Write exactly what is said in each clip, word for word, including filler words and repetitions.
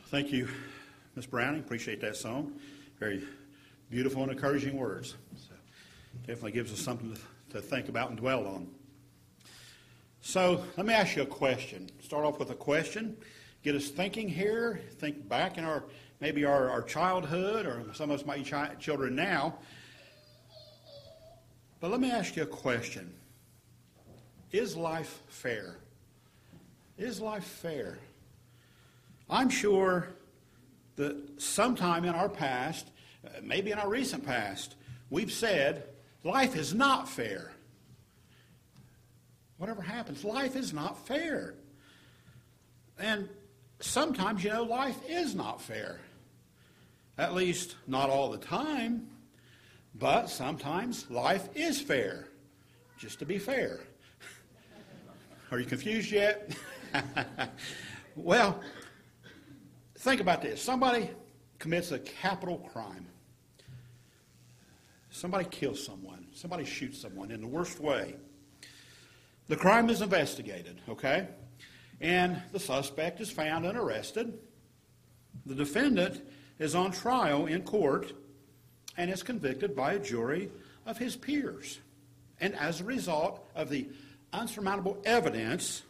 Thank you, Miss Browning. Appreciate that song. Very beautiful and encouraging words. So definitely gives us something to, to think about and dwell on. So let me ask you a question. Start off with a question. Get us thinking here. Think back in our maybe our, our childhood, or some of us might be chi- children now. But let me ask you a question. Is life fair? Is life fair? I'm sure that sometime in our past, maybe in our recent past, we've said, life is not fair. Whatever happens, life is not fair. And sometimes, you know, life is not fair. At least not all the time, but sometimes life is fair, just to be fair. Are you confused yet? Well, think about this. Somebody commits a capital crime. Somebody kills someone. Somebody shoots someone in the worst way. The crime is investigated, okay? And the suspect is found and arrested. The defendant is on trial in court and is convicted by a jury of his peers. And as a result of the unsurmountable evidence,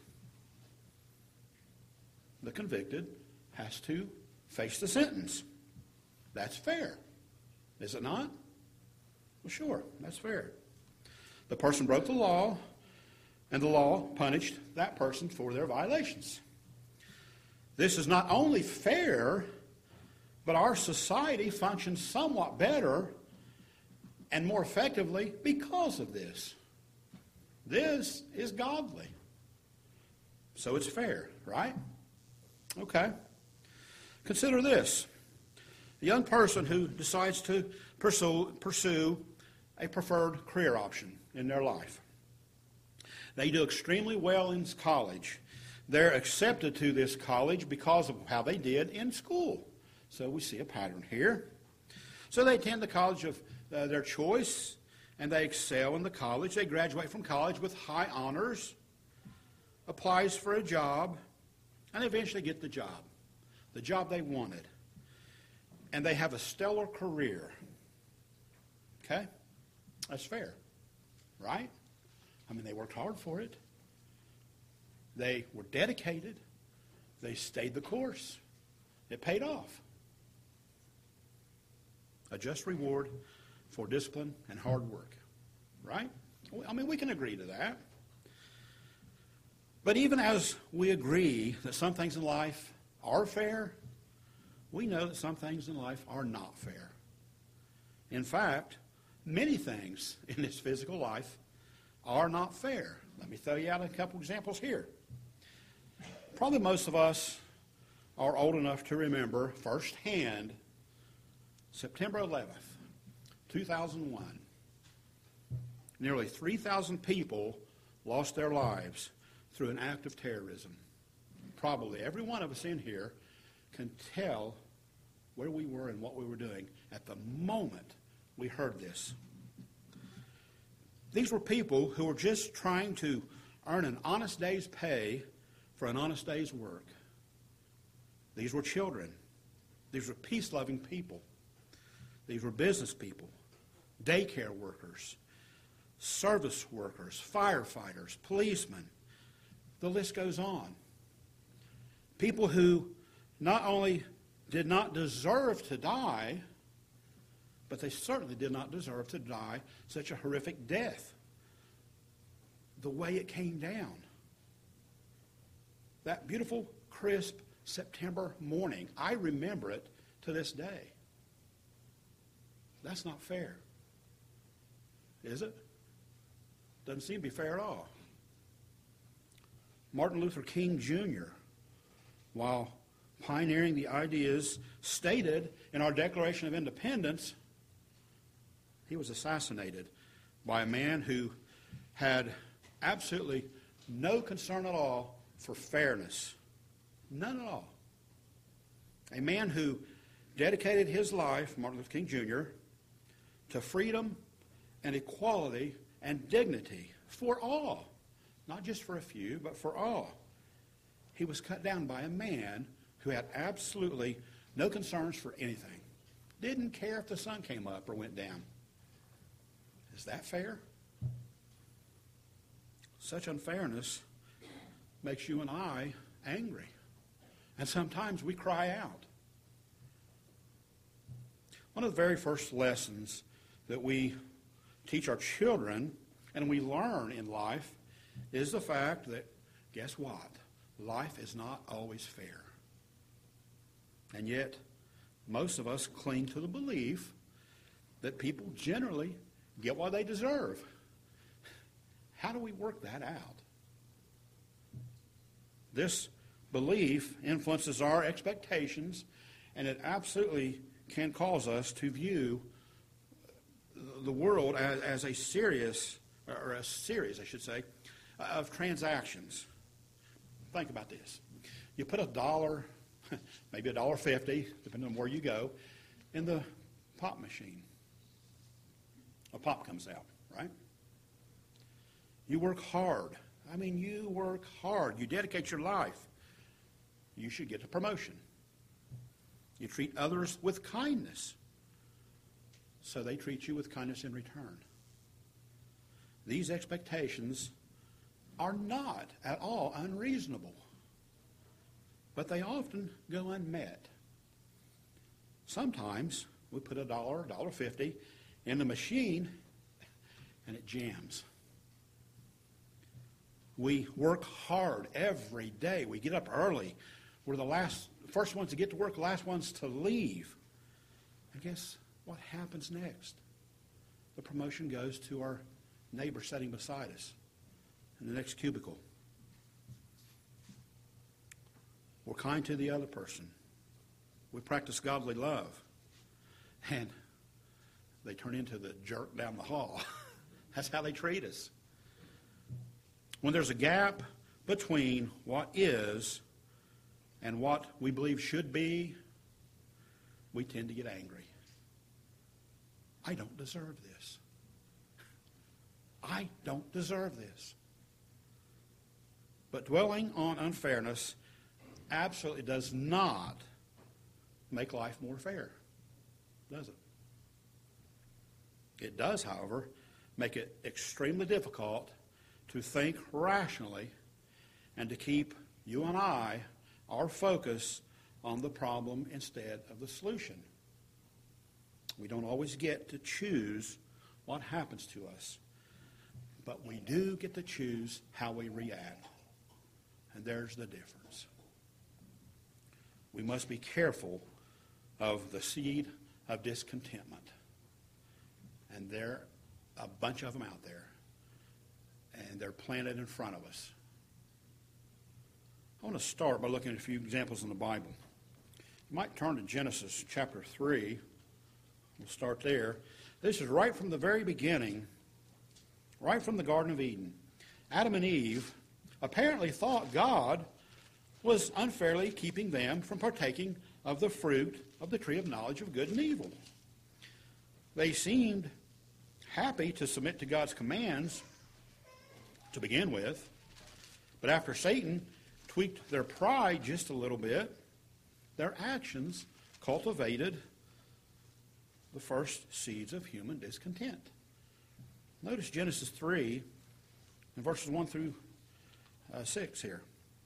the convicted has to face the sentence. That's fair, is it not? Well, sure, that's fair. The person broke the law, and the law punished that person for their violations. This is not only fair, but our society functions somewhat better and more effectively because of this. This is godly. So it's fair, right? Okay. Consider this. A young person who decides to pursue, pursue a preferred career option in their life. They do extremely well in college. They're accepted to this college because of how they did in school. So we see a pattern here. So they attend the college of uh, their choice, and they excel in the college. They graduate from college with high honors, applies for a job, and eventually get the job, the job they wanted. And they have a stellar career. Okay? That's fair, right? I mean, they worked hard for it. They were dedicated. They stayed the course. It paid off. A just reward for discipline and hard work, right? I mean, we can agree to that. But even as we agree that some things in life are fair, we know that some things in life are not fair. In fact, many things in this physical life are not fair. Let me throw you out a couple examples here. Probably most of us are old enough to remember firsthand September eleventh, two thousand one. Nearly three thousand people lost their lives through an act of terrorism. Probably every one of us in here can tell where we were and what we were doing at the moment we heard this. These were people who were just trying to earn an honest day's pay for an honest day's work. These were children. These were peace-loving people. These were business people, daycare workers, service workers, firefighters, policemen. The list goes on. People who not only did not deserve to die, but they certainly did not deserve to die such a horrific death. The way it came down. That beautiful, crisp September morning, I remember it to this day. That's not fair. Is it? Doesn't seem to be fair at all. Martin Luther King Junior, while pioneering the ideas stated in our Declaration of Independence, he was assassinated by a man who had absolutely no concern at all for fairness. None at all. A man who dedicated his life, Martin Luther King Junior, to freedom and equality and dignity for all. Not just for a few, but for all. He was cut down by a man who had absolutely no concerns for anything. Didn't care if the sun came up or went down. Is that fair? Such unfairness makes you and I angry. And sometimes we cry out. One of the very first lessons that we teach our children and we learn in life is the fact that, guess what? Life is not always fair. And yet, most of us cling to the belief that people generally get what they deserve. How do we work that out? This belief influences our expectations, and it absolutely can cause us to view the world as, as a serious, or a series, I should say, of transactions. Think about this. You put a dollar, maybe a dollar fifty, depending on where you go, in the pop machine. A pop comes out, right? You work hard. I mean, you work hard. You dedicate your life. You should get a promotion. You treat others with kindness, so they treat you with kindness in return. These expectations are not at all unreasonable, but they often go unmet. Sometimes we put a dollar, a dollar fifty in the machine, and it jams. We work hard every day. We get up early. We're the last, first ones to get to work, the last ones to leave. And guess what happens next? The promotion goes to our neighbor sitting beside us in the next cubicle. We're kind to the other person. We practice godly love. And they turn into the jerk down the hall. That's how they treat us. When there's a gap between what is and what we believe should be, we tend to get angry. I don't deserve this. I don't deserve this. But dwelling on unfairness absolutely does not make life more fair, does it? It does, however, make it extremely difficult to think rationally and to keep you and I, our focus on the problem instead of the solution. We don't always get to choose what happens to us, but we do get to choose how we react. And there's the difference. We must be careful of the seed of discontentment. And there are a bunch of them out there. And they're planted in front of us. I want to start by looking at a few examples in the Bible. You might turn to Genesis chapter three. We'll start there. This is right from the very beginning, right from the Garden of Eden. Adam and Eve apparently thought God was unfairly keeping them from partaking of the fruit of the tree of knowledge of good and evil. They seemed happy to submit to God's commands to begin with, but after Satan tweaked their pride just a little bit, their actions cultivated the first seeds of human discontent. Notice Genesis three, in verses one through uh, six here.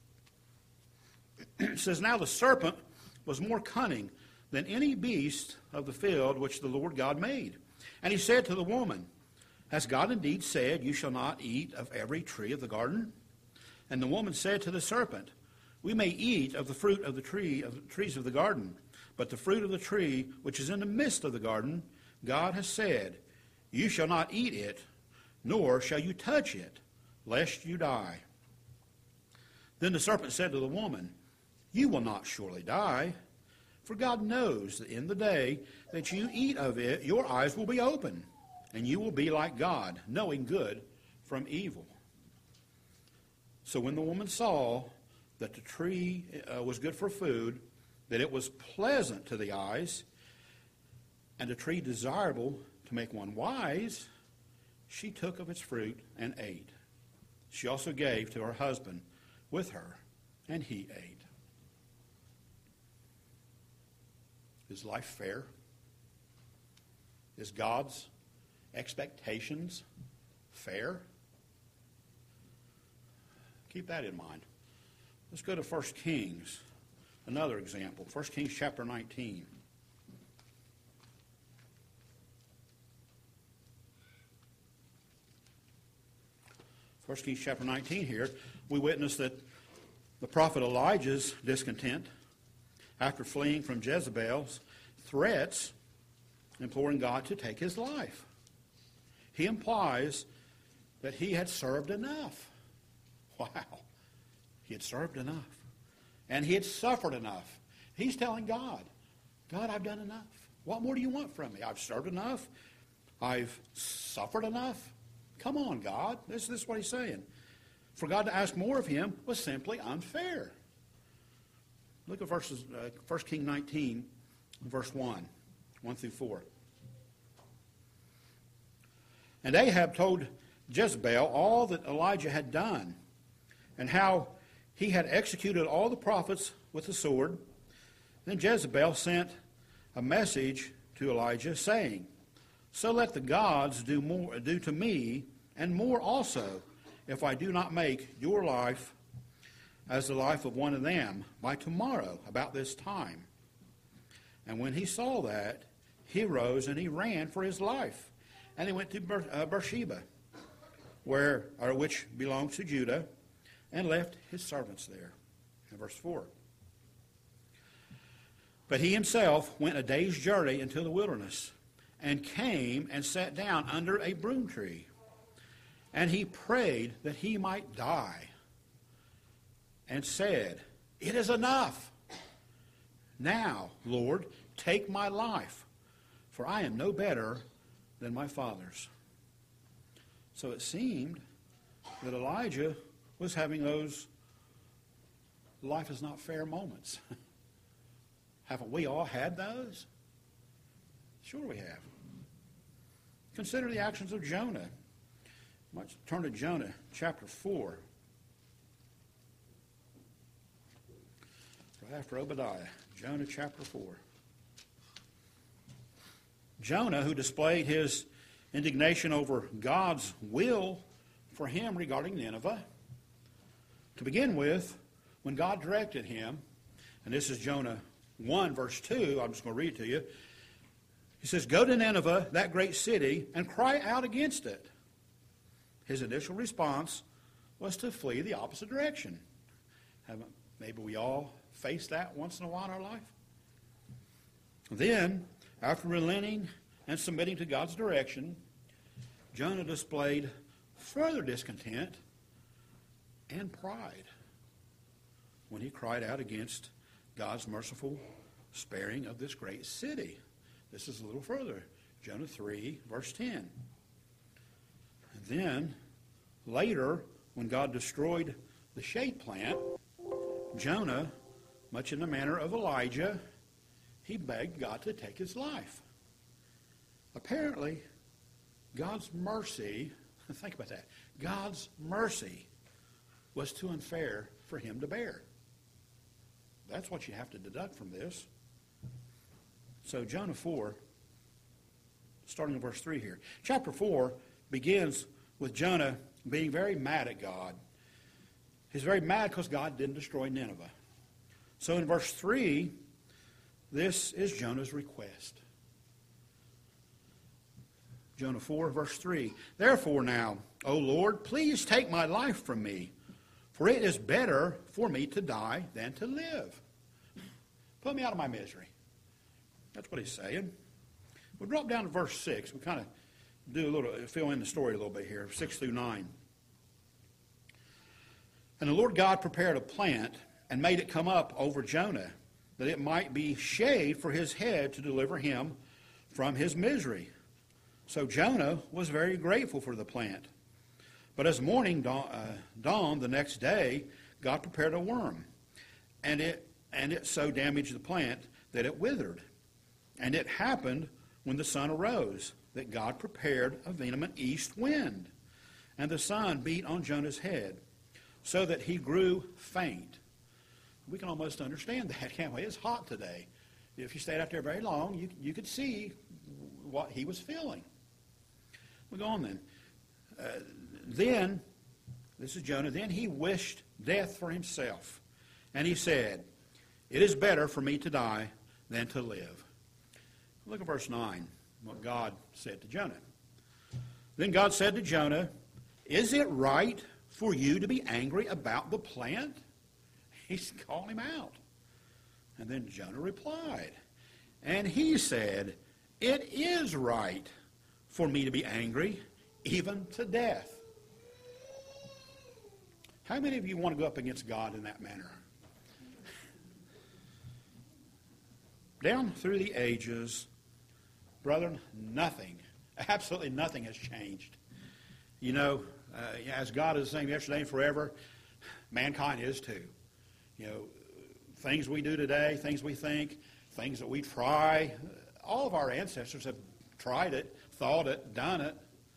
It says, "Now the serpent was more cunning than any beast of the field which the Lord God made. And he said to the woman, Has God indeed said, You shall not eat of every tree of the garden? And the woman said to the serpent, We may eat of the fruit of the tree of the trees of the garden, but the fruit of the tree which is in the midst of the garden, God has said, You shall not eat it, nor shall you touch it, lest you die. Then the serpent said to the woman, You will not surely die, for God knows that in the day that you eat of it, your eyes will be open, and you will be like God, knowing good from evil. So when the woman saw that the tree uh, was good for food, that it was pleasant to the eyes, and a tree desirable to make one wise, she took of its fruit and ate. She also gave to her husband with her, and he ate." Is life fair? Is God's expectations fair? Keep that in mind. Let's go to First Kings, another example. First Kings chapter nineteen. First Kings chapter nineteen here, we witness that the prophet Elijah's discontent after fleeing from Jezebel's threats, imploring God to take his life. He implies that he had served enough. Wow. He had served enough. And he had suffered enough. He's telling God, God, I've done enough. What more do you want from me? I've served enough. I've suffered enough. Come on, God. This, this is what he's saying. For God to ask more of him was simply unfair. Look at verses, uh, First Kings nineteen, verse one, one through four. And Ahab told Jezebel all that Elijah had done, and how he had executed all the prophets with the sword. Then Jezebel sent a message to Elijah, saying, So let the gods do more, do to me, and more also, if I do not make your life as the life of one of them by tomorrow about this time. And when he saw that, he rose and he ran for his life. And he went to Ber- uh, Beersheba, where, or which belongs to Judah, and left his servants there. In verse four. But he himself went a day's journey into the wilderness, and came and sat down under a broom tree. And he prayed that he might die, and said, It is enough. Now, Lord, take my life, for I am no better than my fathers. So it seemed that Elijah was having those life is not fair moments. Haven't we all had those? Sure we have. Consider the actions of Jonah. Let's turn to Jonah chapter four. Right after Obadiah, Jonah chapter four. Jonah, who displayed his indignation over God's will for him regarding Nineveh. To begin with, when God directed him, and this is Jonah one, verse two, I'm just going to read it to you. He says, Go to Nineveh, that great city, and cry out against it. His initial response was to flee the opposite direction. Haven't maybe we all faced that once in a while in our life? Then, after relenting and submitting to God's direction, Jonah displayed further discontent and pride when he cried out against God's merciful sparing of this great city. This is a little further. Jonah three, verse ten. And then, later, when God destroyed the shade plant, Jonah, much in the manner of Elijah, he begged God to take his life. Apparently, God's mercy, think about that, God's mercy was too unfair for him to bear. That's what you have to deduct from this. So Jonah four, starting in verse three here. Chapter four begins with Jonah being very mad at God. He's very mad because God didn't destroy Nineveh. So in verse three, this is Jonah's request. Jonah four, verse three. Therefore now, O Lord, please take my life from me, for it is better for me to die than to live. Put me out of my misery. That's what he's saying. We'll drop down to verse six. We kind of do a little, fill in the story a little bit here, six through nine. And the Lord God prepared a plant and made it come up over Jonah, that it might be shade for his head to deliver him from his misery. So Jonah was very grateful for the plant. But as morning dawn, uh, dawned the next day, God prepared a worm, and it and it so damaged the plant that it withered. And it happened when the sun arose that God prepared a vehement east wind, and the sun beat on Jonah's head, so that he grew faint. We can almost understand that, can't we? It's hot today. if you stayed out there very long, you, you could see what he was feeling. We'll go on then. Uh, then, this is Jonah, then he wished death for himself. And he said, it is better for me to die than to live. Look at verse nine, what God said to Jonah. Then God said to Jonah, is it right for you to be angry about the plant? He's calling him out. And then Jonah replied, and he said, it is right for me to be angry, even to death. How many of you want to go up against God in that manner? Down through the ages, brethren, nothing, absolutely nothing has changed. You know, uh, as God is the same yesterday and forever, mankind is too. You know, things we do today, things we think, things that we try, all of our ancestors have tried it, thought it, done it.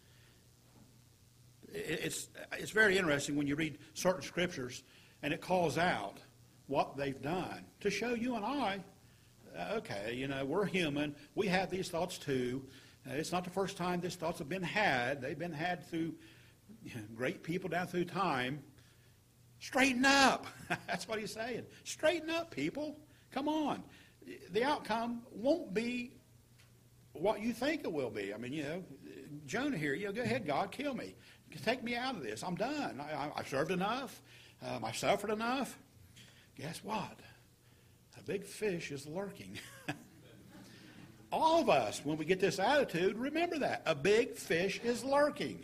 It's, it's very interesting when you read certain scriptures and it calls out what they've done to show you and I, uh, okay, you know, we're human. We have these thoughts too. Uh, it's not the first time these thoughts have been had. They've been had through you know, great people down through time. Straighten up. That's what he's saying. Straighten up, people. Come on. The outcome won't be what you think it will be. I mean, you know, Jonah here, you know, go ahead, God, kill me. Take me out of this. I'm done. I, I served enough. Um, I suffered enough. Guess what? A big fish is lurking. All of us, when we get this attitude, remember that. A big fish is lurking.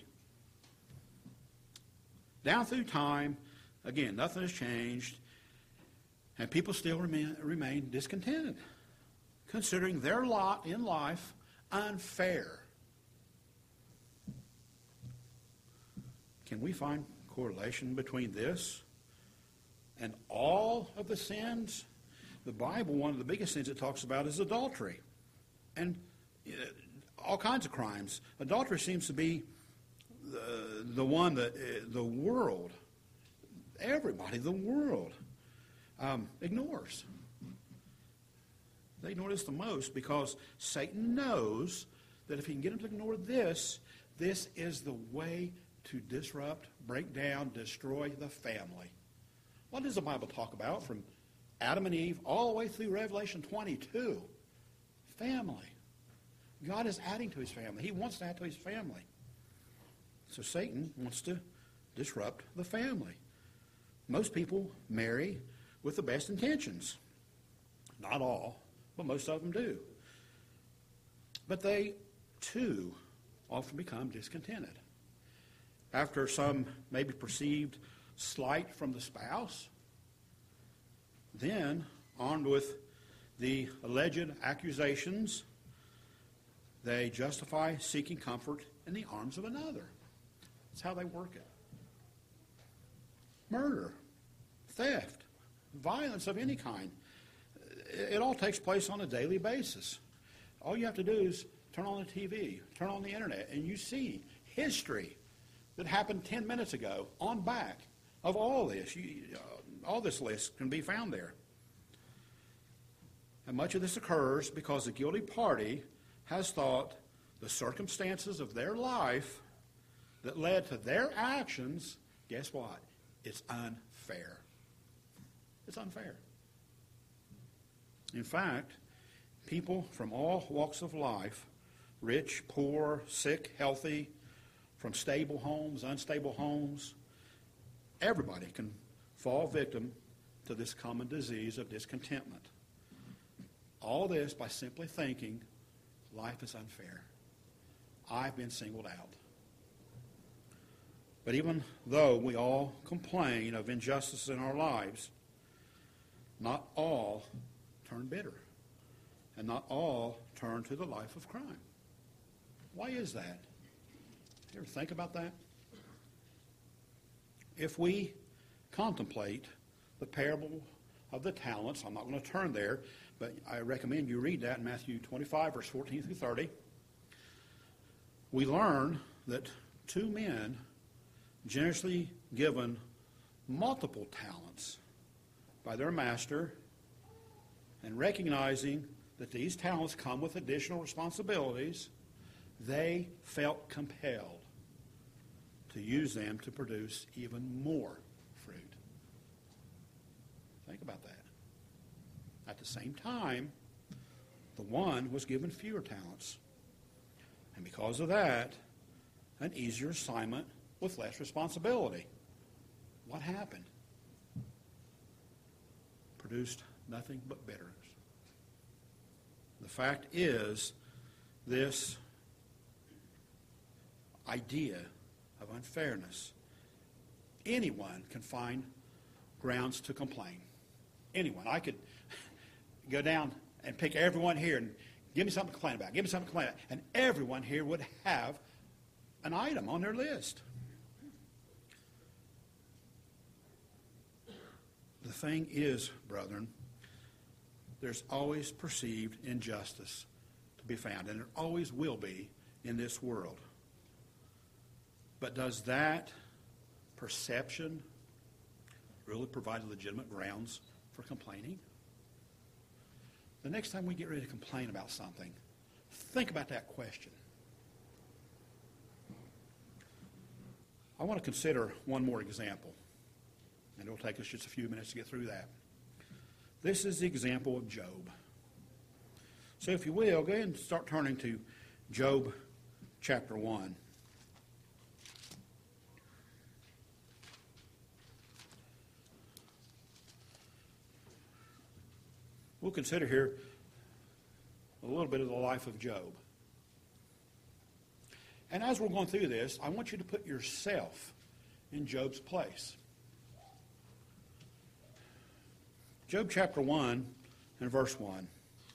Down through time, again, nothing has changed, and people still remain, remain discontented, considering their lot in life unfair. Can we find correlation between this and all of the sins? The Bible, one of the biggest sins it talks about is adultery. And uh, all kinds of crimes. Adultery seems to be the, the one that uh, the world, everybody, the world, um, ignores. They ignore this the most because Satan knows that if he can get them to ignore this, this is the way to disrupt, break down, destroy the family. What does the Bible talk about from Adam and Eve all the way through Revelation twenty-two? Family. God is adding to his family. He wants to add to his family. So Satan wants to disrupt the family. Most people marry with the best intentions. Not all, but most of them do. But they, too, often become discontented. After some maybe perceived slight from the spouse, then, armed with the alleged accusations, they justify seeking comfort in the arms of another. That's how they work it. Murder, theft, violence of any kind. It all takes place on a daily basis. All you have to do is turn on the T V, turn on the internet, and you see history that happened ten minutes ago on back of all this. You, uh, all this list can be found there. And much of this occurs because the guilty party has thought the circumstances of their life that led to their actions, guess what? It's unfair. It's unfair. In fact, people from all walks of life, rich, poor, sick, healthy, from stable homes, unstable homes, everybody can fall victim to this common disease of discontentment. All this by simply thinking life is unfair. I've been singled out. But even though we all complain of injustice in our lives, not all turn bitter, and not all turn to the life of crime. Why is that? You ever think about that? If we contemplate the parable of the talents, I'm not going to turn there, but I recommend you read that in Matthew twenty-five, verse fourteen through thirty. We learn that two men generously given multiple talents by their master, and recognizing that these talents come with additional responsibilities, they felt compelled to use them to produce even more fruit. Think about that. At the same time, the one was given fewer talents. And because of that, an easier assignment with less responsibility. What happened? Produced nothing but bitterness. The fact is, this idea of unfairness, anyone can find grounds to complain. Anyone. I could go down and pick everyone here and give me something to complain about. Give me something to complain about. And everyone here would have an item on their list. The thing is, brethren, there's always perceived injustice to be found, and there always will be in this world. But does that perception really provide legitimate grounds for complaining? The next time we get ready to complain about something, think about that question. I want to consider one more example, and it'll take us just a few minutes to get through that. This is the example of Job. So if you will, go ahead and start turning to Job chapter one. We'll consider here a little bit of the life of Job. And as we're going through this, I want you to put yourself in Job's place. Job chapter one and verse one.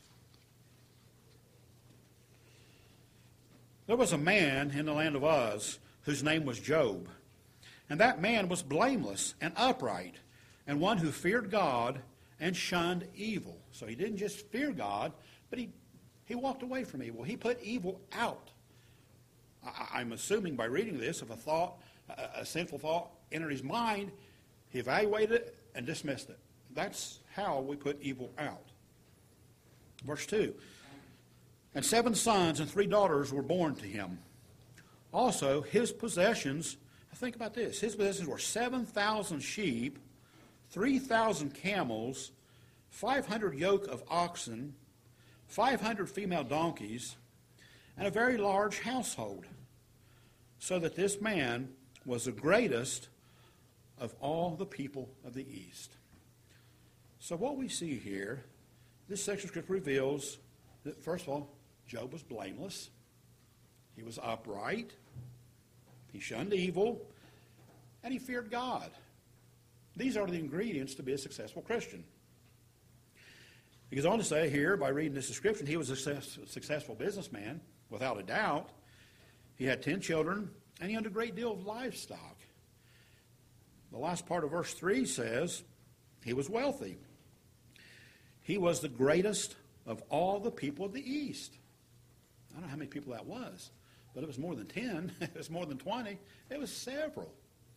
There was a man in the land of Uz whose name was Job. And that man was blameless and upright, and one who feared God and shunned evil. So he didn't just fear God, but he, he walked away from evil. He put evil out. I, I'm assuming by reading this, if a thought, a, a sinful thought entered his mind, he evaluated it and dismissed it. That's how we put evil out. Verse two. And seven sons and three daughters were born to him. Also, his possessions, think about this, his possessions were seven thousand sheep, three thousand camels, five hundred yoke of oxen, five hundred female donkeys, and a very large household. So that this man was the greatest of all the people of the East. So what we see here, this section of Scripture reveals that, first of all, Job was blameless. He was upright. He shunned evil. And he feared God. These are the ingredients to be a successful Christian. He goes on to say here, by reading this description, he was a success, successful businessman, without a doubt. He had ten children, and he owned a great deal of livestock. The last part of verse three says he was wealthy. He was the greatest of all the people of the East. I don't know how many people that was, but it was more than ten. It was more than twenty. It was several.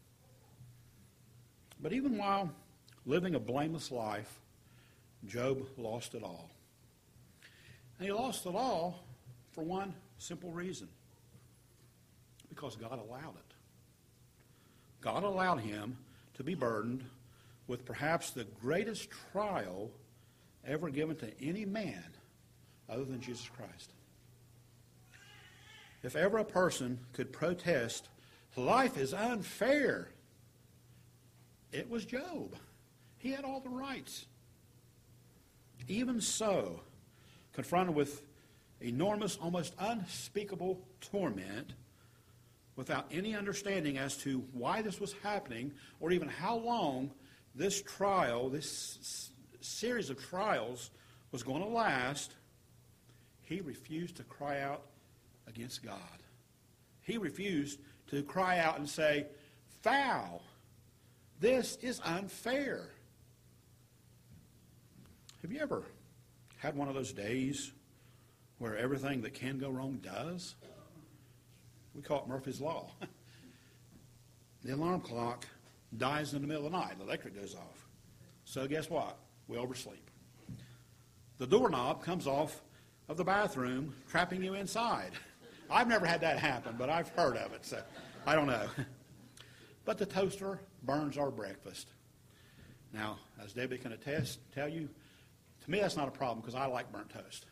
But even while living a blameless life, Job lost it all. And he lost it all for one simple reason. Because God allowed it. God allowed him to be burdened with perhaps the greatest trial ever given to any man other than Jesus Christ. If ever a person could protest, life is unfair, it was Job. He had all the rights. Even so, confronted with enormous, almost unspeakable torment, without any understanding as to why this was happening, or even how long this trial, this series of trials was going to last, he refused to cry out against God. He refused to cry out and say, "Foul! This is unfair." Have you ever had one of those days where everything that can go wrong does? We call it Murphy's Law. The alarm clock dies in the middle of the night. The electric goes off. So guess what? We oversleep. the doorknob comes off of the bathroom, trapping you inside. I've never had that happen, but I've heard of it, so I don't know. But the toaster burns our breakfast. Now, as Debbie can attest, tell you, to me that's not a problem because I like burnt toast.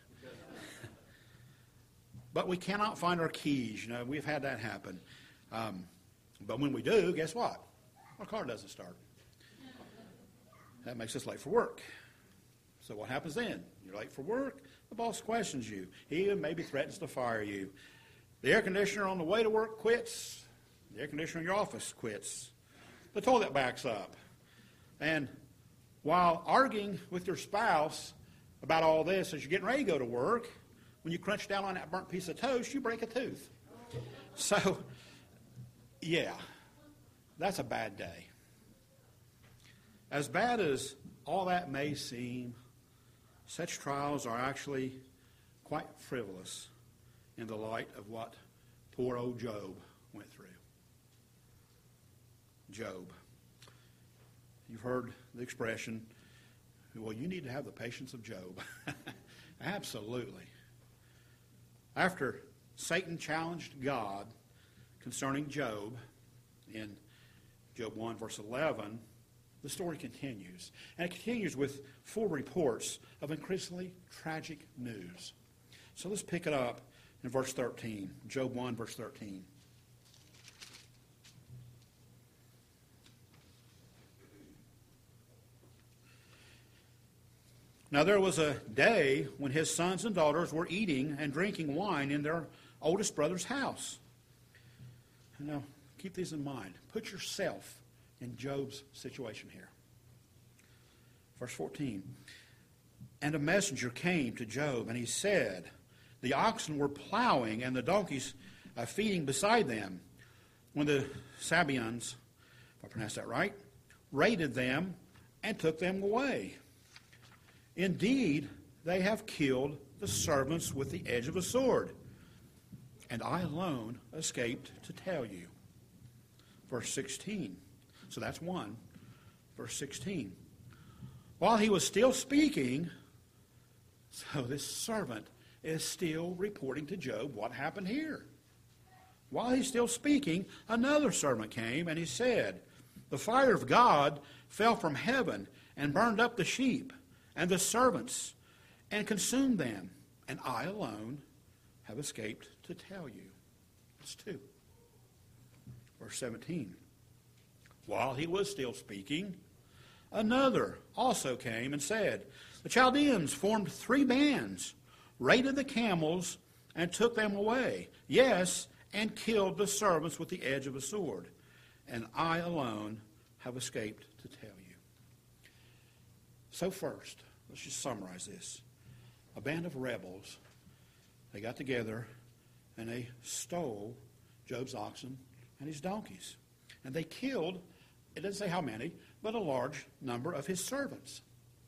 But we cannot find our keys. You know, we've had that happen. Um, but when we do, guess what? Our car doesn't start. That makes us late for work. So what happens then? You're late for work. The boss questions you. He even maybe threatens to fire you. The air conditioner on the way to work quits. The air conditioner in your office quits. The toilet backs up. And while arguing with your spouse about all this as you're getting ready to go to work, when you crunch down on that burnt piece of toast, you break a tooth. So, yeah, that's a bad day. As bad as all that may seem, such trials are actually quite frivolous in the light of what poor old Job went through. Job. You've heard the expression, well, you need to have the patience of Job. Absolutely. After Satan challenged God concerning Job in Job one, verse eleven, the story continues. And it continues with four reports of increasingly tragic news. So let's pick it up in verse thirteen. Job one, verse thirteen. Now there was a day when his sons and daughters were eating and drinking wine in their oldest brother's house. Now, keep these in mind. Put yourself in Job's situation here. Verse fourteen. And a messenger came to Job, and he said, the oxen were plowing and the donkeys uh, feeding beside them, when the Sabaeans, if I pronounce that right, raided them and took them away. Indeed, they have killed the servants with the edge of a sword, and I alone escaped to tell you. Verse sixteen. So that's one. Verse sixteen. While he was still speaking, so this servant is still reporting to Job what happened here. While he's still speaking, another servant came, and he said, the fire of God fell from heaven and burned up the sheep and the servants and consumed them, and I alone have escaped to tell you. That's two. Verse seventeen. While he was still speaking, another also came and said, the Chaldeans formed three bands, raided the camels, and took them away. Yes, and killed the servants with the edge of a sword. And I alone have escaped to tell you. So first, let's just summarize this. A band of rebels, they got together and they stole Job's oxen and his donkeys. And they killed, it doesn't say how many, but a large number of his servants.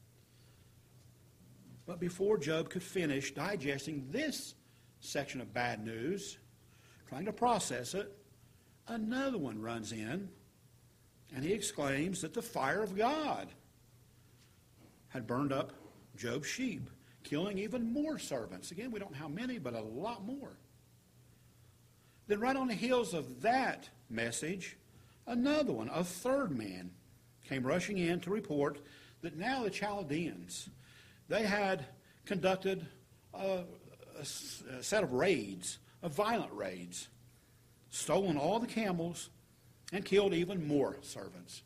But before Job could finish digesting this section of bad news, trying to process it, another one runs in, and he exclaims that the fire of God had burned up Job's sheep, killing even more servants. Again, we don't know how many, but a lot more. Then right on the heels of that message, another one, a third man, came rushing in to report that now the Chaldeans, they had conducted a, a, a set of raids, of violent raids, stolen all the camels, and killed even more servants.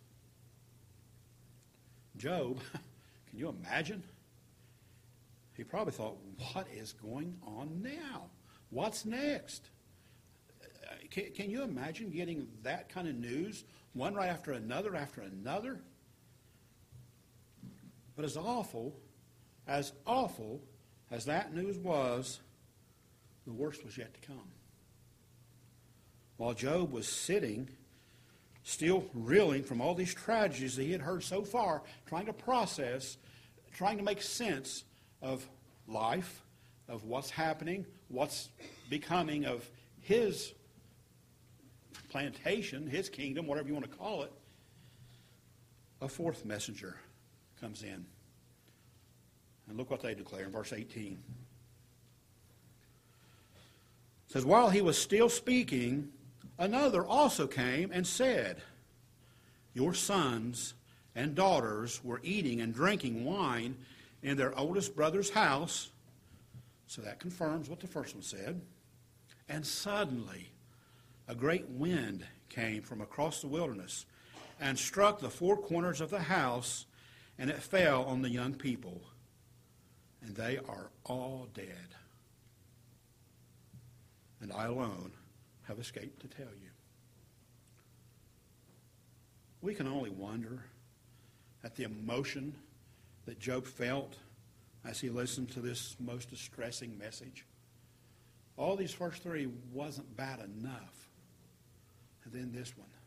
Job, can you imagine? He probably thought, what is going on now? What's next? Can, can you imagine getting that kind of news, one right after another after another? But as awful, as awful as that news was, the worst was yet to come. While Job was sitting, still reeling from all these tragedies that he had heard so far, trying to process, trying to make sense of life, of what's happening, what's becoming of his plantation, his kingdom, whatever you want to call it, a fourth messenger comes in. And look what they declare in verse eighteen. It says, while he was still speaking, another also came and said, your sons and daughters were eating and drinking wine in their oldest brother's house. So that confirms what the first one said. And suddenly a great wind came from across the wilderness and struck the four corners of the house, and it fell on the young people, and they are all dead. And I alone have escaped to tell you. We can only wonder at the emotion that Job felt as he listened to this most distressing message. All these first three wasn't bad enough. And then this one.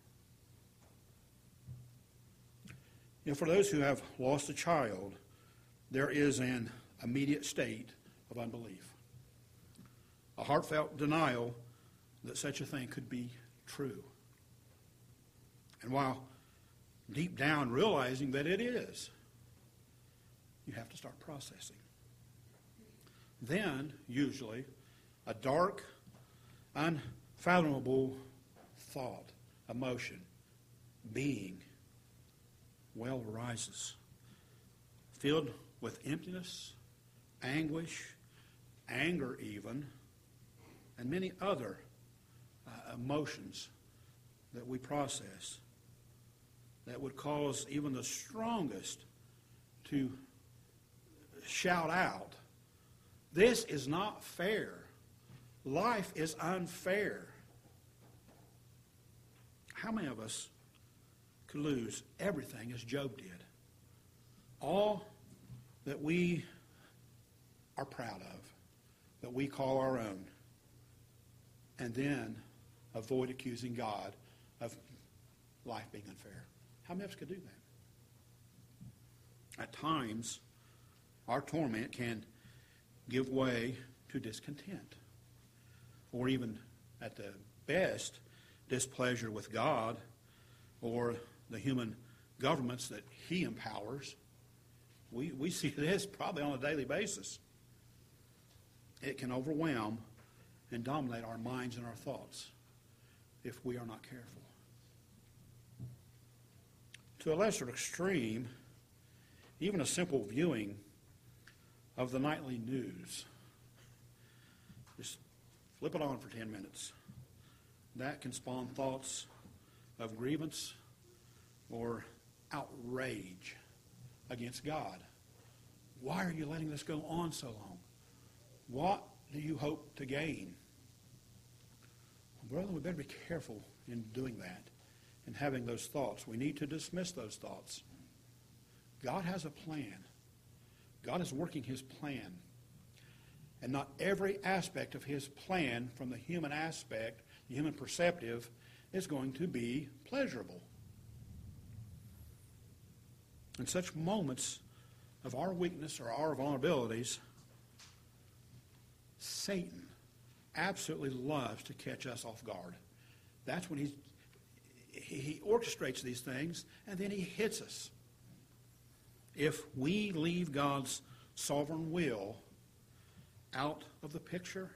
You know, for those who have lost a child, there is an immediate state of unbelief. A heartfelt denial that such a thing could be true. And while deep down realizing that it is, you have to start processing. Then, usually, a dark, unfathomable thought, emotion, being, well arises, filled with emptiness, anguish, anger even, and many other uh, emotions that we process that would cause even the strongest to shout out, this is not fair. Life is unfair. How many of us could lose everything as Job did? All that we are proud of, that we call our own, and then avoid accusing God of life being unfair. How many of us could do that? At times, our torment can give way to discontent, or even, at the best, displeasure with God or the human governments that He empowers. We, we see this probably on a daily basis. It can overwhelm and dominate our minds and our thoughts if we are not careful. To a lesser extreme, even a simple viewing of the nightly news, just flip it on for ten minutes. That can spawn thoughts of grievance or outrage against God. Why are you letting this go on so long? What do you hope to gain? Well, brother, we better be careful in doing that and having those thoughts. We need to dismiss those thoughts. God has a plan. God is working His plan. And not every aspect of His plan from the human aspect, the human perceptive, is going to be pleasurable. In such moments of our weakness or our vulnerabilities, Satan absolutely loves to catch us off guard. That's when he's, he orchestrates these things, and then he hits us. If we leave God's sovereign will out of the picture,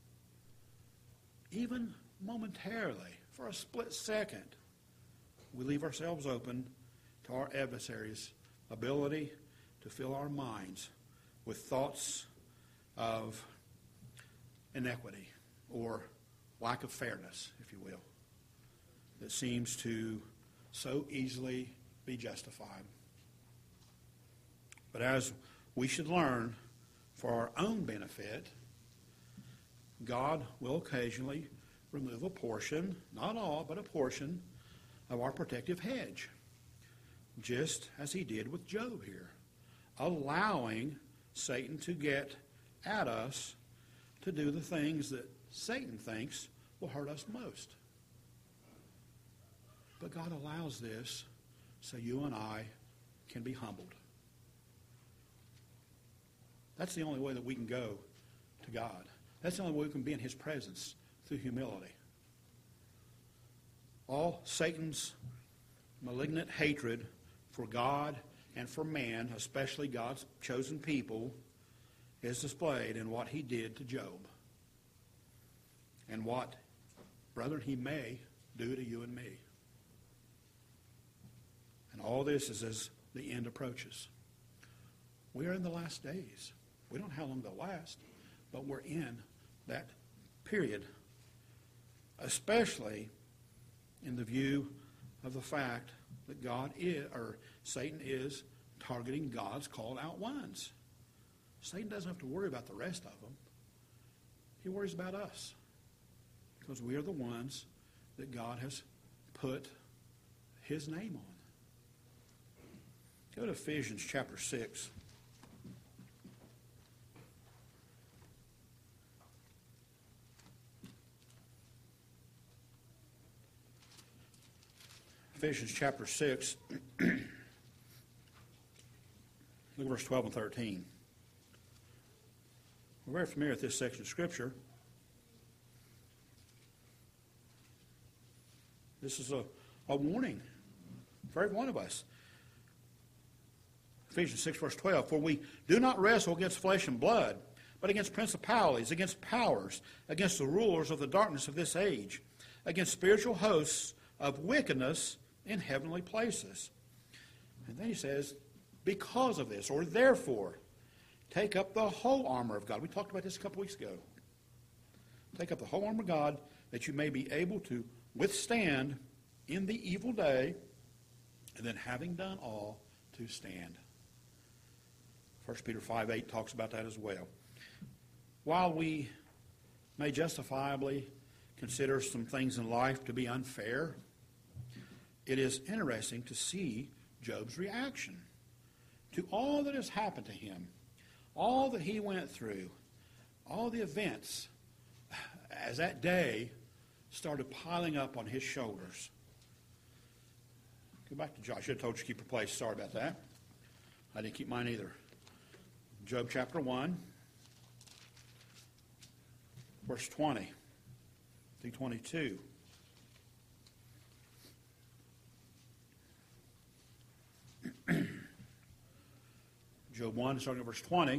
even momentarily, for a split second, we leave ourselves open to our adversaries' ability to fill our minds with thoughts of inequity or lack of fairness, if you will, that seems to so easily be justified. But as we should learn for our own benefit, God will occasionally remove a portion, not all, but a portion of our protective hedge, just as He did with Job here, allowing Satan to get at us to do the things that Satan thinks will hurt us most. But God allows this so you and I can be humbled. That's the only way that we can go to God. That's the only way we can be in His presence, through humility. All Satan's malignant hatred for God and for man, especially God's chosen people, is displayed in what he did to Job. And what, brethren, he may do to you and me. And all this is as the end approaches. We are in the last days. We don't know how long they'll last, but we're in that period, especially in the view of the fact that God is, or Satan is targeting God's called out ones. Satan doesn't have to worry about the rest of them. He worries about us because we are the ones that God has put his name on. Go to Ephesians chapter six. Ephesians chapter six, look at verse twelve and thirteen. We're very familiar with this section of Scripture. This is a, a warning for every one of us. Ephesians six, verse twelve, for we do not wrestle against flesh and blood, but against principalities, against powers, against the rulers of the darkness of this age, against spiritual hosts of wickedness in heavenly places. And then he says, because of this, or therefore, take up the whole armor of God. We talked about this a couple weeks ago. Take up the whole armor of God, that you may be able to withstand in the evil day, and then having done all, to stand. First Peter five eight talks about that as well. While we may justifiably consider some things in life to be unfair, it is interesting to see Job's reaction to all that has happened to him, all that he went through, all the events, as that day started piling up on his shoulders. Go back to Job. I should have told you to keep your place. Sorry about that. I didn't keep mine either. Job chapter one, verse twenty through twenty-two. Job one, starting at verse twenty.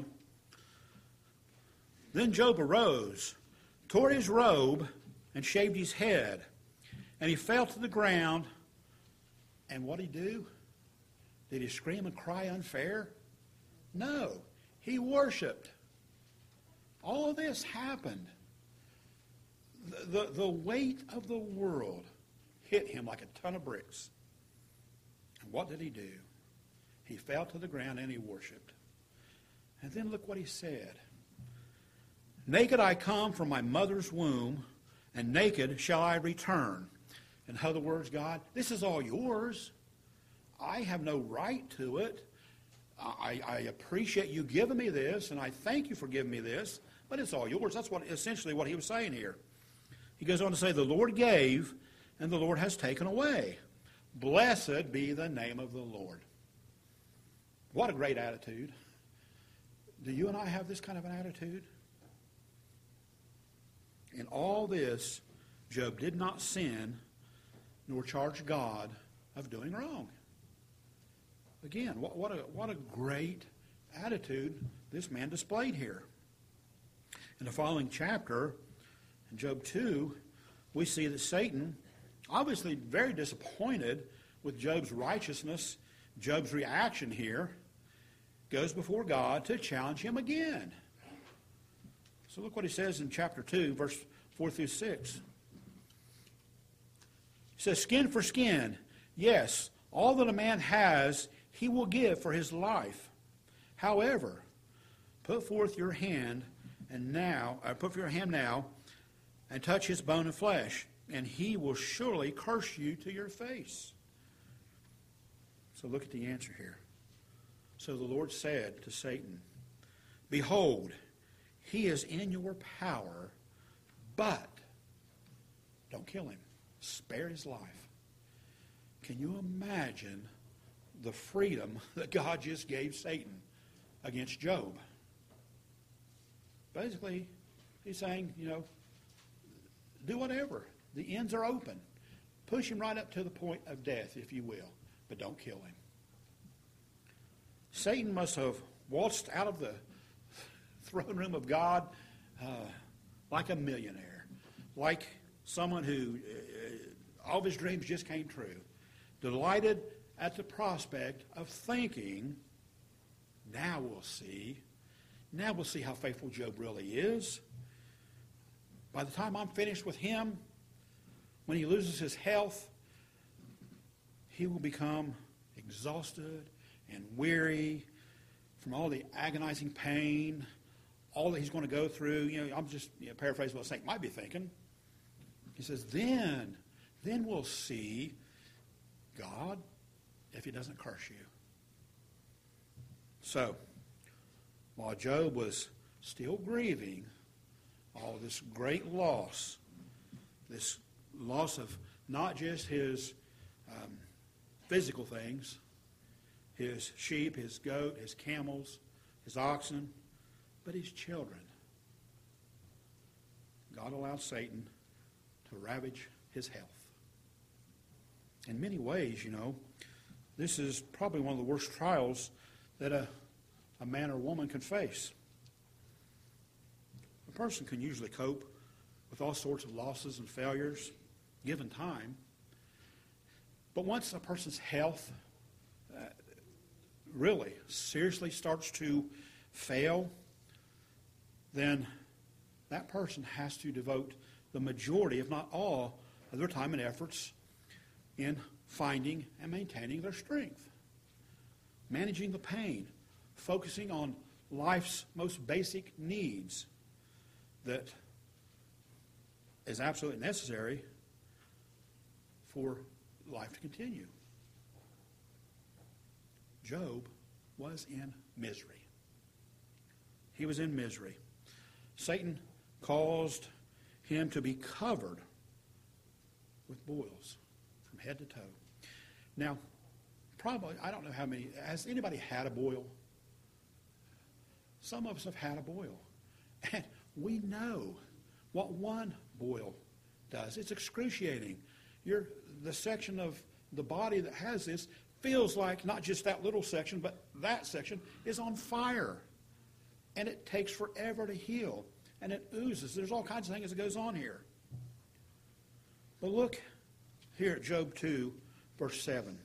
Then Job arose, tore his robe, and shaved his head. And he fell to the ground. And what did he do? Did he scream and cry unfair? No. He worshiped. All this happened. The, the, the weight of the world hit him like a ton of bricks. And what did he do? He fell to the ground and he worshiped. And then look what he said. Naked I come from my mother's womb, and naked shall I return. In other words, God, this is all yours. I have no right to it. I, I appreciate you giving me this, and I thank you for giving me this, but it's all yours. That's what essentially what he was saying here. He goes on to say, the Lord gave, and the Lord has taken away. Blessed be the name of the Lord. What a great attitude. Do you and I have this kind of an attitude? In all this, Job did not sin nor charge God of doing wrong. Again, what, what, a, what a great attitude this man displayed here. In the following chapter, in Job two, we see that Satan, obviously very disappointed with Job's righteousness, Job's reaction here, goes before God to challenge him again. So look what he says in chapter two, verse four through six. He says, skin for skin, yes, all that a man has, he will give for his life. However, put forth your hand, and now, uh, put forth your hand now, and touch his bone and flesh, and he will surely curse you to your face. So look at the answer here. So the Lord said to Satan, behold, he is in your power, but don't kill him. Spare his life. Can you imagine the freedom that God just gave Satan against Job? Basically, he's saying, you know, do whatever. The ends are open. Push him right up to the point of death, if you will, but don't kill him. Satan must have waltzed out of the throne room of God uh, like a millionaire, like someone who uh, all of his dreams just came true, delighted at the prospect of thinking, now we'll see, now we'll see how faithful Job really is. By the time I'm finished with him, when he loses his health, he will become exhausted and weary from all the agonizing pain, all that he's going to go through. You know, I'm just you know, paraphrasing what Saint might be thinking. He says, then, then we'll see God if he doesn't curse you. So, while Job was still grieving all this great loss, this loss of not just his um, physical things, his sheep, his goat, his camels, his oxen, but his children. God allowed Satan to ravage his health. In many ways, you know, this is probably one of the worst trials that a, a man or woman can face. A person can usually cope with all sorts of losses and failures given time. But once a person's health uh, really seriously starts to fail, then that person has to devote the majority, if not all, of their time and efforts in finding and maintaining their strength, managing the pain, focusing on life's most basic needs that is absolutely necessary for life to continue. Job was in misery. He was in misery. Satan caused him to be covered with boils from head to toe. Now, probably, I don't know how many, has anybody had a boil? Some of us have had a boil. And we know what one boil does. It's excruciating. You're, the section of the body that has this feels like not just that little section, but that section is on fire. And it takes forever to heal. And it oozes. There's all kinds of things that goes on here. But look here at Job two, verse seven.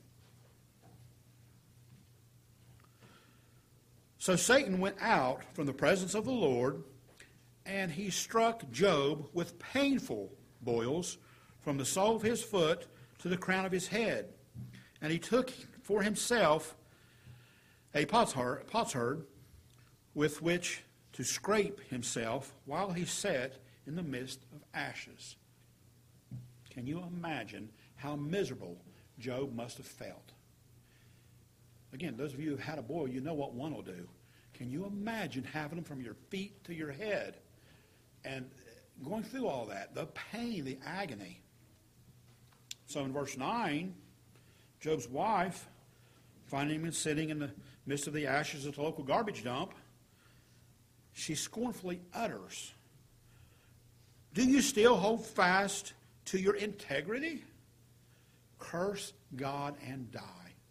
So Satan went out from the presence of the Lord, and he struck Job with painful boils from the sole of his foot to the crown of his head. And he took for himself a potsherd with which to scrape himself while he sat in the midst of ashes. Can you imagine how miserable Job must have felt? Again, those of you who have had a boil, you know what one will do. Can you imagine having them from your feet to your head and going through all that, the pain, the agony? So in verse nine, Job's wife, finding him sitting in the midst of the ashes at the local garbage dump, she scornfully utters, "Do you still hold fast to your integrity? Curse God and die."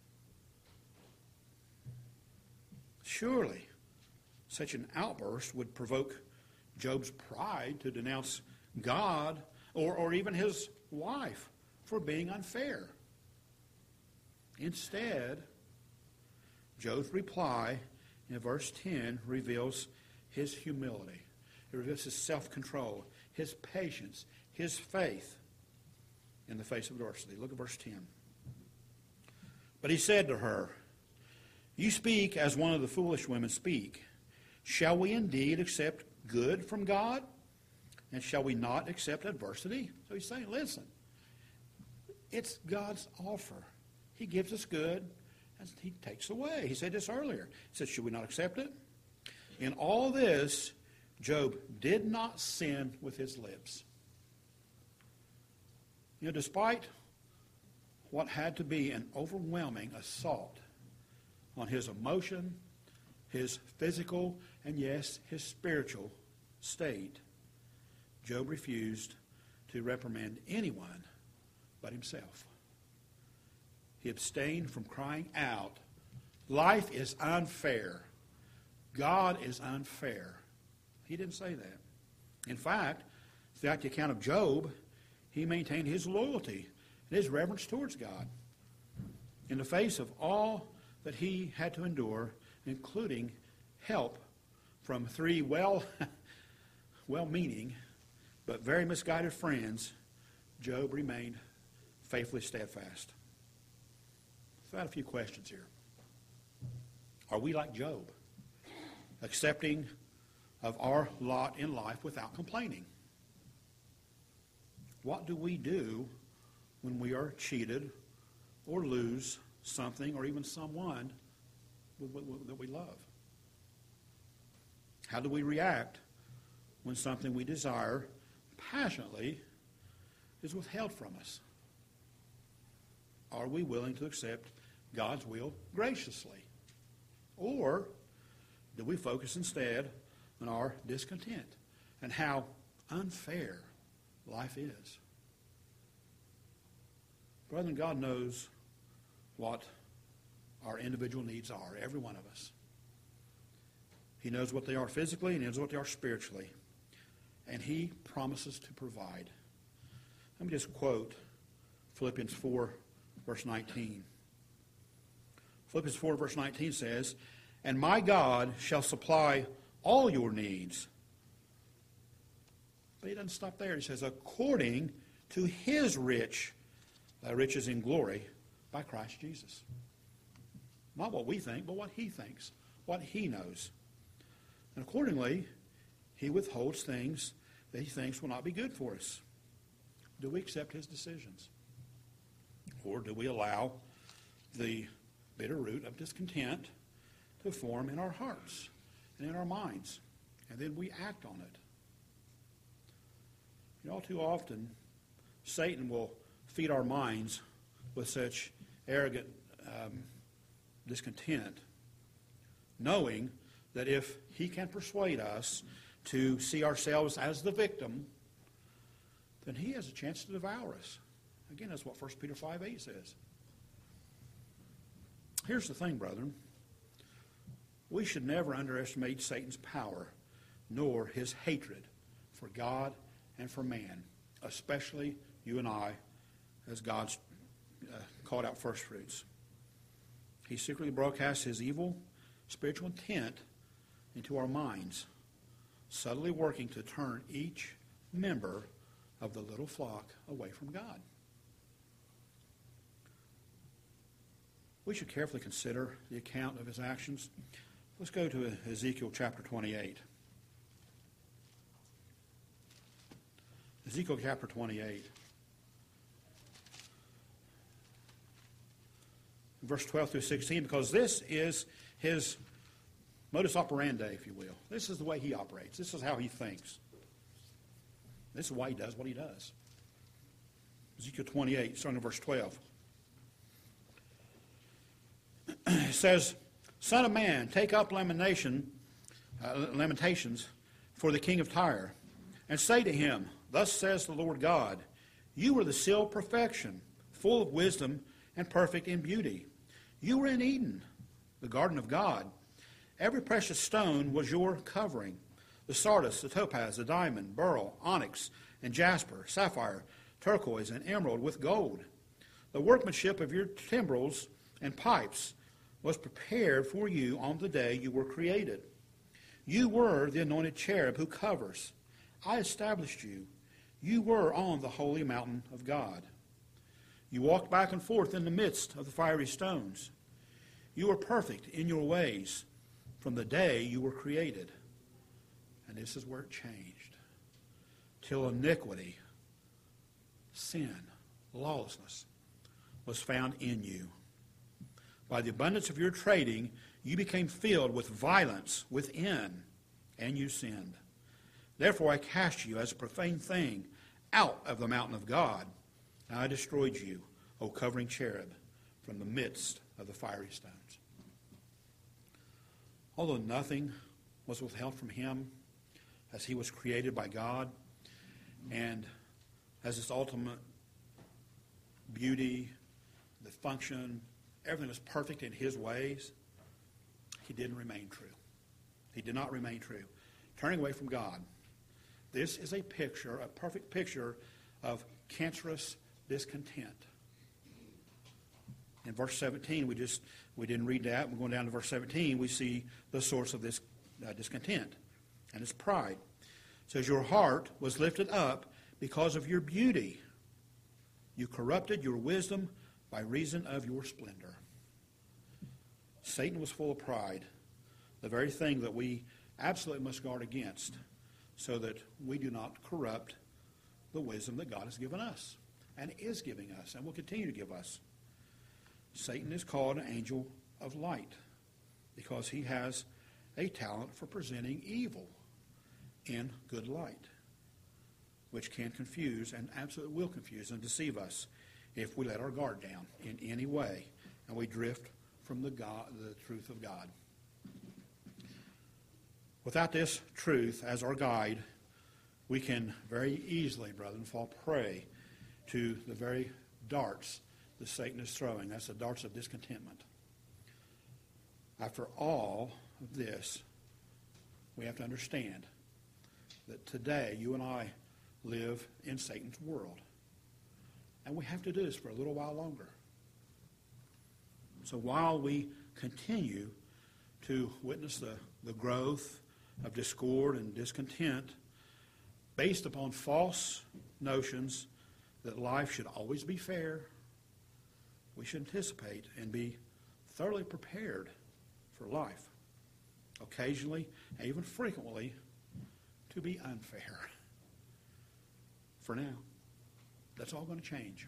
Surely, such an outburst would provoke Job's pride to denounce God or, or even his wife for being unfair. Instead, Job's reply in verse ten reveals his humility. It reveals his self-control, his patience, his faith in the face of adversity. Look at verse ten. But he said to her, "You speak as one of the foolish women speak. Shall we indeed accept good from God? And shall we not accept adversity?" So he's saying, listen, it's God's offer. He gives us good, and he takes away. He said this earlier. He said, should we not accept it? In all this, Job did not sin with his lips. You know, despite what had to be an overwhelming assault on his emotion, his physical, and yes, his spiritual state, Job refused to reprimand anyone but himself. He abstained from crying out, "Life is unfair. God is unfair." He didn't say that. In fact, throughout the account of Job, he maintained his loyalty and his reverence towards God in the face of all that he had to endure, including help from three well, well-meaning but very misguided friends. Job remained faithfully steadfast. So I had a few questions here. Are we like Job, accepting of our lot in life without complaining? What do we do when we are cheated or lose something or even someone that we love? How do we react when something we desire passionately is withheld from us? Are we willing to accept God's will graciously? Or do we focus instead on our discontent and how unfair life is? Brethren, God knows what our individual needs are, every one of us. He knows what they are physically, and He knows what they are spiritually. And He promises to provide. Let me just quote Philippians four, verse nineteen. Philippians four, verse nineteen says, "And my God shall supply all your needs." But He doesn't stop there. He says, "according to His rich uh, riches in glory by Christ Jesus." Not what we think, but what He thinks, what He knows. And accordingly, He withholds things that He thinks will not be good for us. Do we accept His decisions? Or do we allow the bitter root of discontent to form in our hearts and in our minds, and then we act on it? You know, too often, Satan will feed our minds with such arrogant um, discontent, knowing that if he can persuade us to see ourselves as the victim, then he has a chance to devour us. Again, that's what First Peter five eight says. Here's the thing, brethren. We should never underestimate Satan's power, nor his hatred for God and for man, especially you and I, as God's uh, called out first fruits. He secretly broadcasts his evil spiritual intent into our minds, subtly working to turn each member of the little flock away from God. We should carefully consider the account of his actions. Let's go to Ezekiel chapter twenty-eight. Ezekiel chapter twenty-eight. Verse twelve through sixteen, because this is his modus operandi, if you will. This is the way he operates. This is how he thinks. This is why he does what he does. Ezekiel twenty-eight, starting in verse twelve. It says, "Son of man, take up lamentation, uh, lamentations for the king of Tyre, and say to him, Thus says the Lord God, you were the seal of perfection, full of wisdom and perfect in beauty. You were in Eden, the garden of God. Every precious stone was your covering, the sardius, the topaz, the diamond, beryl, onyx, and jasper, sapphire, turquoise, and emerald with gold. The workmanship of your timbrels and pipes was prepared for you on the day you were created. You were the anointed cherub who covers. I established you. You were on the holy mountain of God. You walked back and forth in the midst of the fiery stones. You were perfect in your ways from the day you were created." And this is where it changed. "Till iniquity, sin, lawlessness was found in you. By the abundance of your trading, you became filled with violence within, and you sinned. Therefore I cast you as a profane thing out of the mountain of God, and I destroyed you, O covering cherub, from the midst of the fiery stones." Although nothing was withheld from him, as he was created by God, and as his ultimate beauty, the function, everything was perfect in his ways, he didn't remain true. He did not remain true. turning away from God. This is a picture, a perfect picture of cancerous discontent. In verse seventeen, we just we didn't read that. We're going down to verse seventeen. We see the source of this uh, discontent, and it's pride. It says, your heart was lifted up because of your beauty. You corrupted your wisdom by reason of your splendor. Satan was full of pride, the very thing that we absolutely must guard against, so that we do not corrupt the wisdom that God has given us and is giving us and will continue to give us. Satan is called an angel of light because he has a talent for presenting evil in good light, which can confuse and absolutely will confuse and deceive us if we let our guard down in any way and we drift from the God, the truth of God. Without this truth as our guide, we can very easily, brethren, fall prey to the very darts that Satan is throwing. That's the darts of discontentment. After all of this, we have to understand that today you and I live in Satan's world. And we have to do this for a little while longer. So while we continue to witness the, the growth of discord and discontent based upon false notions that life should always be fair, we should anticipate and be thoroughly prepared for life. Occasionally, and even frequently, to be unfair. For now, that's all going to change.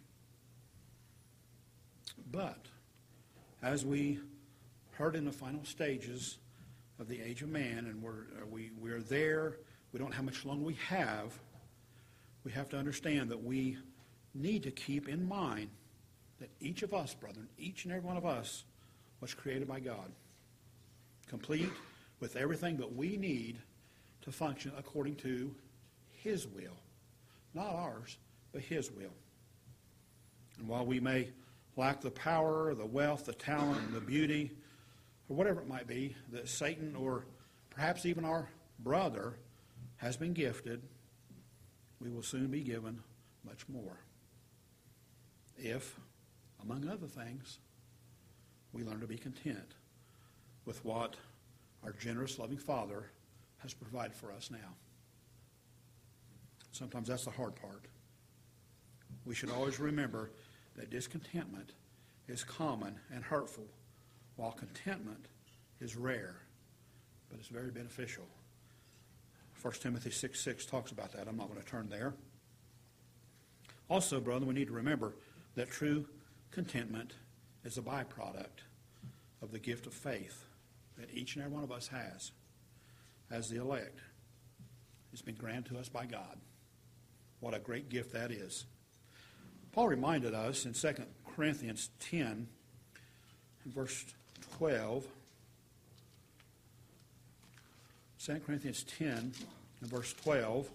But as we heard in the final stages of the age of man, and we're we we're there, we don't know how much longer we have. We have to understand that we need to keep in mind that each of us, brethren, each and every one of us, was created by God, complete with everything that we need to function according to His will. Not ours, but His will. And while we may lack the power, the wealth, the talent, the beauty, or whatever it might be that Satan or perhaps even our brother has been gifted, we will soon be given much more. If, among other things, we learn to be content with what our generous, loving Father has provided for us now. Sometimes that's the hard part. We should always remember that discontentment is common and hurtful, while contentment is rare, but it's very beneficial. First Timothy six six talks about that. I'm not going to turn there. Also, brother, we need to remember that true contentment is a byproduct of the gift of faith that each and every one of us has as the elect. It's been granted to us by God. What a great gift that is. Paul reminded us in Second Corinthians ten, in verse twelve, Second Corinthians ten, in verse twelve,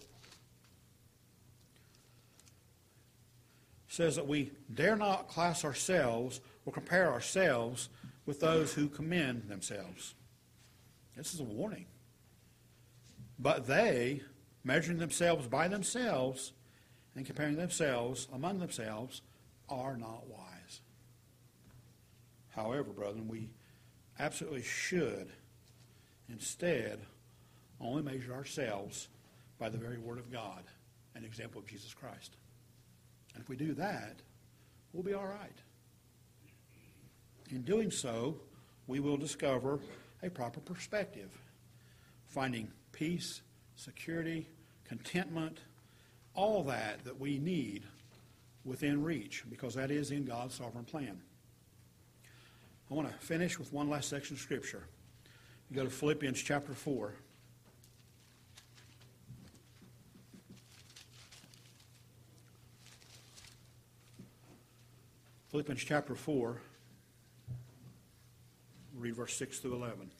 says that we dare not class ourselves or compare ourselves with those who commend themselves. This is a warning. But they, measuring themselves by themselves and comparing themselves among themselves, are not wise. However, brethren, we absolutely should instead only measure ourselves by the very Word of God, an example of Jesus Christ. And if we do that, we'll be all right. In doing so, we will discover a proper perspective, finding peace, security, contentment, all that that we need within reach, because that is in God's sovereign plan. I want to finish with one last section of Scripture. You go to Philippians chapter four. Philippians chapter four, read verse six through eleven.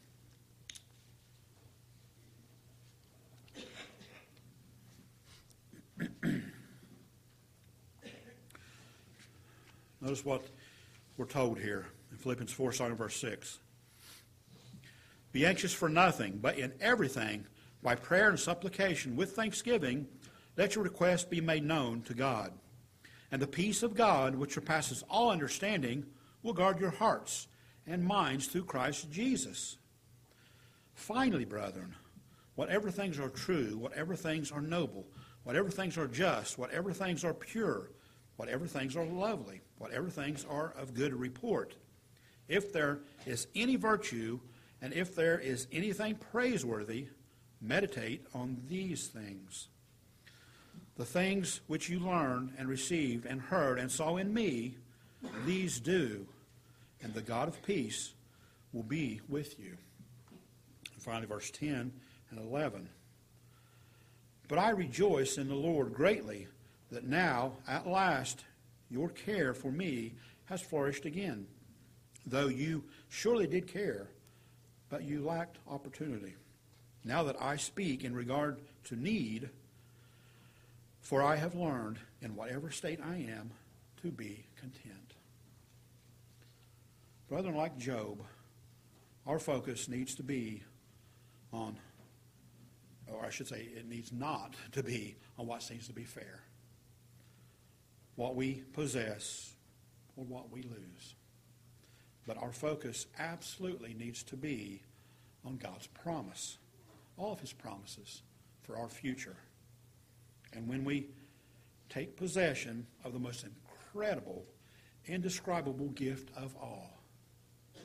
Notice what we're told here in Philippians four, starting verse six. Be anxious for nothing, but in everything, By prayer and supplication with thanksgiving, let your requests be made known to God. And the peace of God, which surpasses all understanding, will guard your hearts and minds through Christ Jesus. Finally, brethren, whatever things are true, whatever things are noble, whatever things are just, whatever things are pure, whatever things are lovely, whatever things are of good report, if there is any virtue, and if there is anything praiseworthy, meditate on these things. The things which you learned and received and heard and saw in me, these do, and the God of peace will be with you. And finally, verse ten and eleven. But I rejoice in the Lord greatly that now, at last, your care for me has flourished again, though you surely did care, but you lacked opportunity. Now that I speak in regard to need, for I have learned, in whatever state I am, to be content. Brethren, like Job, our focus needs to be on, or I should say, it needs not to be on what seems to be fair, what we possess, or what we lose. But our focus absolutely needs to be on God's promise, all of his promises for our future. And when we take possession of the most incredible, indescribable gift of all,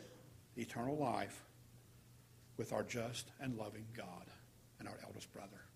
eternal life with our just and loving God and our eldest brother.